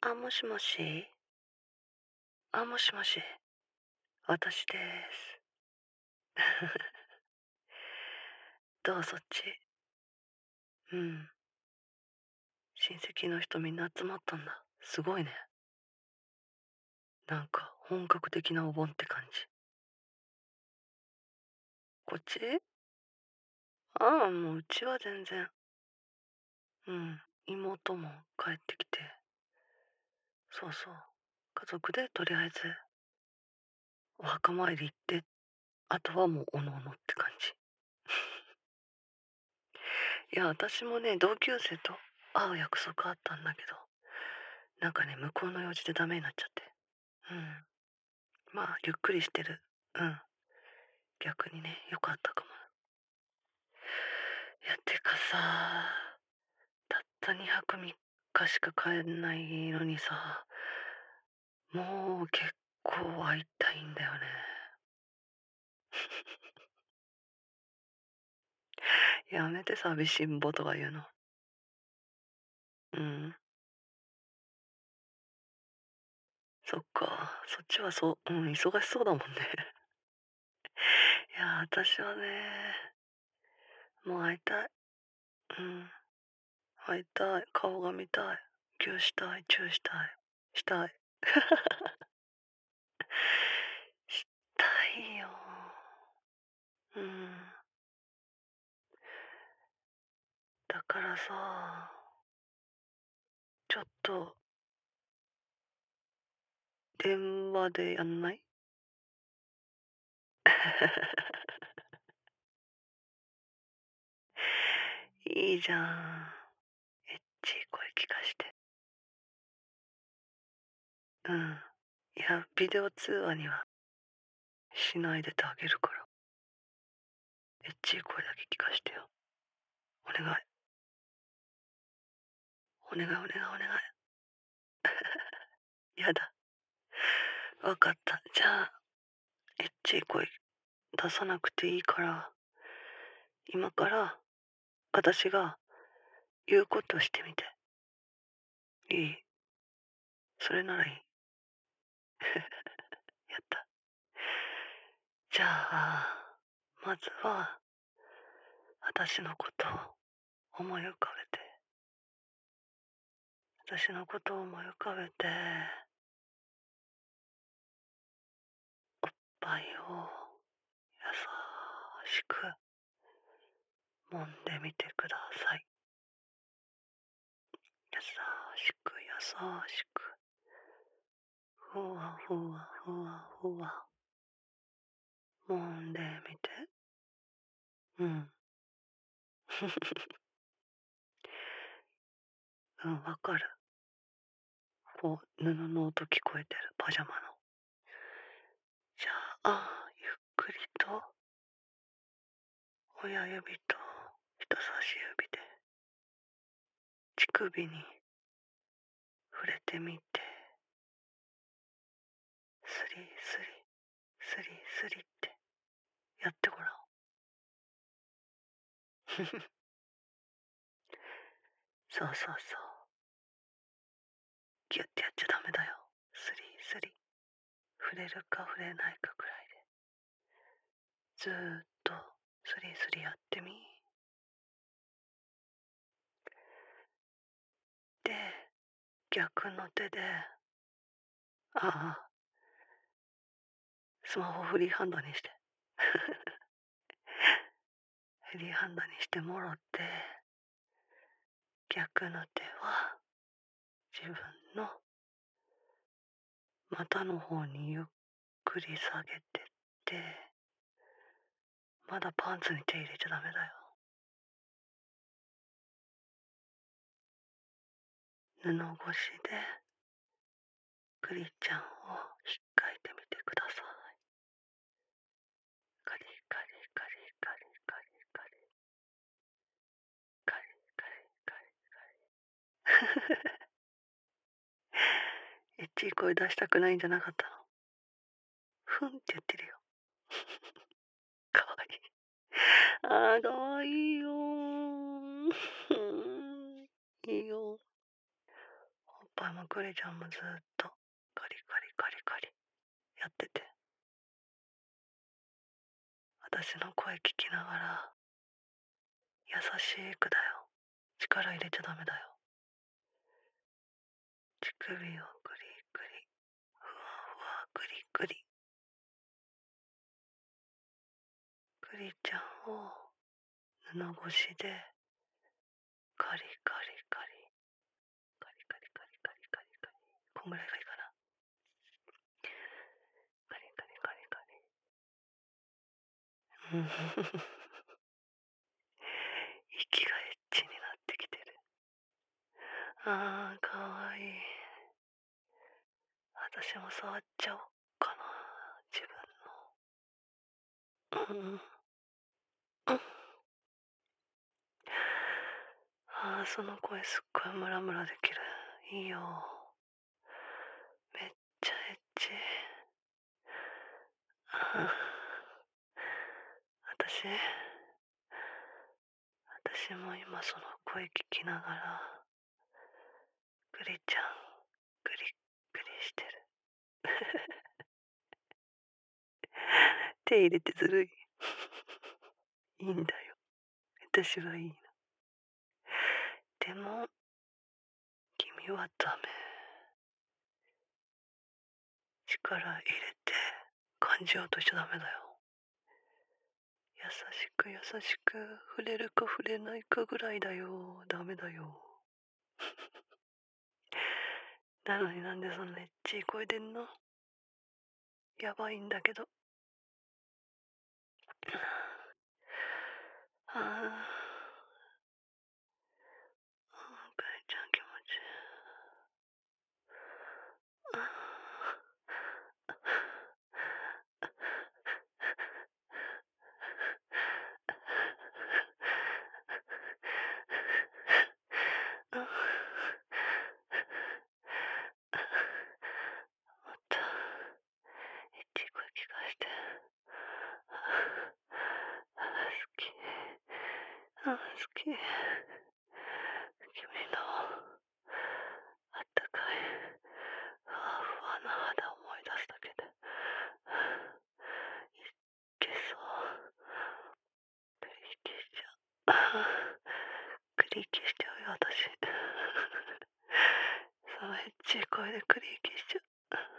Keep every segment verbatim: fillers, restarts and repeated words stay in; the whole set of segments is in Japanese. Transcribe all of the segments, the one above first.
あ、もしもし。あ、もしもし。私です。どうそっち。うん。親戚の人みんな集まったんだ。すごいね。なんか本格的なお盆って感じ。こっち。ああ、もううちは全然。うん。妹も帰ってきて。そうそう。家族でとりあえずお墓参り行って、あとはもうおのおのって感じ。いや、私もね、同級生と会う約束あったんだけど、なんかね、向こうの用事でダメになっちゃって。うん。まあ、ゆっくりしてる。うん。逆にね、良かったかも。いや、てかさ、たったにはくみっかしか帰んないのにさ、もう結構会いたいんだよね。やめて寂しんぼとか言うの。うん。そっか、そっちはそう、うん、忙しそうだもんね。いや、私はね、もう会いたい。うん。会いたい。顔が見たい。ギューしたい。チューしたい。したい。したいよ。うん。だからさ、ちょっと電話でやんない？いいじゃん。エッチい声聞かして。うん。いや、ビデオ通話にはしないでてあげるから。エッチい声だけ聞かしてよ。お願い。お願いお願いお願い。やだ。わかった。じゃあ、エッチい声出さなくていいから、今から私が言うことしてみて。いい？それならいい。やった。じゃあ、まずは、私のことを思い浮かべて、私のことを思い浮かべて、おっぱいを優しく揉んでみてください。優しく優しく、ふわふわふわふわ、揉んでみて。うん。うん、わかる。こう、布の音聞こえてる、パジャマの。じゃあ、ゆっくりと、親指と人差し指で、乳首に触れてみて、スリスリ、スリスリってやってごらん。そうそうそう。ギュッてやっちゃダメだよ。スリスリ。触れるか触れないかくらいで。ずーっとスリスリやってみ。で、逆の手で、ああ、スマホフリーハンドにして。フリーハンドにしてもろって、逆の手は自分の股の方にゆっくり下げてって、まだパンツに手入れちゃダメだよ。布越しでクリちゃんを引っかいてみてください。カリカリカリカリカリカリカリカリカリカリ。エッチい声出したくないんじゃなかったの？ふんって言ってるよ。かわいい。あーかわいいよー。いいよ。おっぱいもクリちゃんもずっとカリカリカリカリやってて、私の声聞きながら優しくだよ。力入れちゃダメだよ。乳首をクリクリ、ふわふわクリクリ。クリちゃんを布越しでカリカリカリカリカリカリカリカリカリ、こんぐらいがいいかな。カリカリカリカリ。うん息がエッチになってきてる。あー、かわいい。私も触っちゃおうかな、自分の。うんうん。あー、その声すっごいムラムラできる。いいよ。めっちゃエッチ。あー、私、私も今その声聞きながら、クリちゃん、クリクリしてる。手入れてずるい。いいんだよ。私はいいの。でも、君はダメ。力入れて感じようとしちゃダメだよ。優しく優しく触れるか触れないかぐらいだよ。ダメだよ。なのになんでそんなエッチい声出んの？やばいんだけど。ああ、かえちゃん気持ちいい。ああ、またエッチい声聞かして。ああ、好き。ああ、好き。君のあったかいふわふわな肌思い出すだけでいけそう。クリキしちゃう。クリキしちゃうよ、私。そのエッチい声でクリキしちゃう。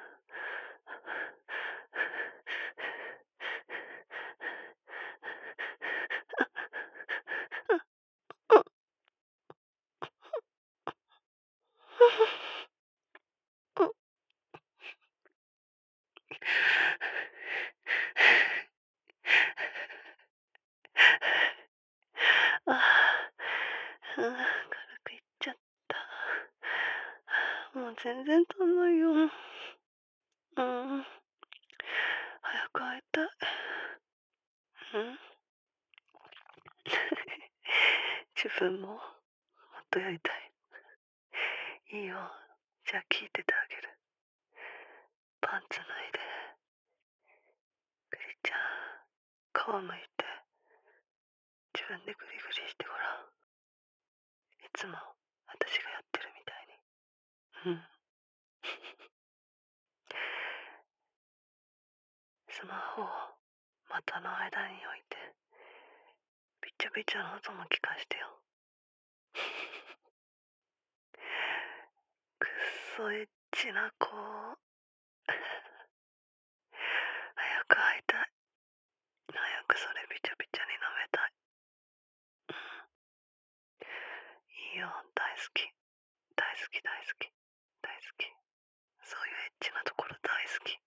ああ、軽くいっちゃった。もう全然足んないよ。うん。早く会いたい。うん。自分ももっとやりたい。いいよ。じゃあ聞いててあげる。パンツ脱いで、クリちゃん、皮むいて、自分でグリグリしてごらん。いつも私がやってるみたいに。うん。スマホを股の間に置いて、びちゃびちゃの音も聞かしてよ。くっそエッチな子。早く会いたい。早くそれびちゃびちゃに舐めたい。いいよ、大好き。大好き大好き。大好き。そういうエッチなところ大好き。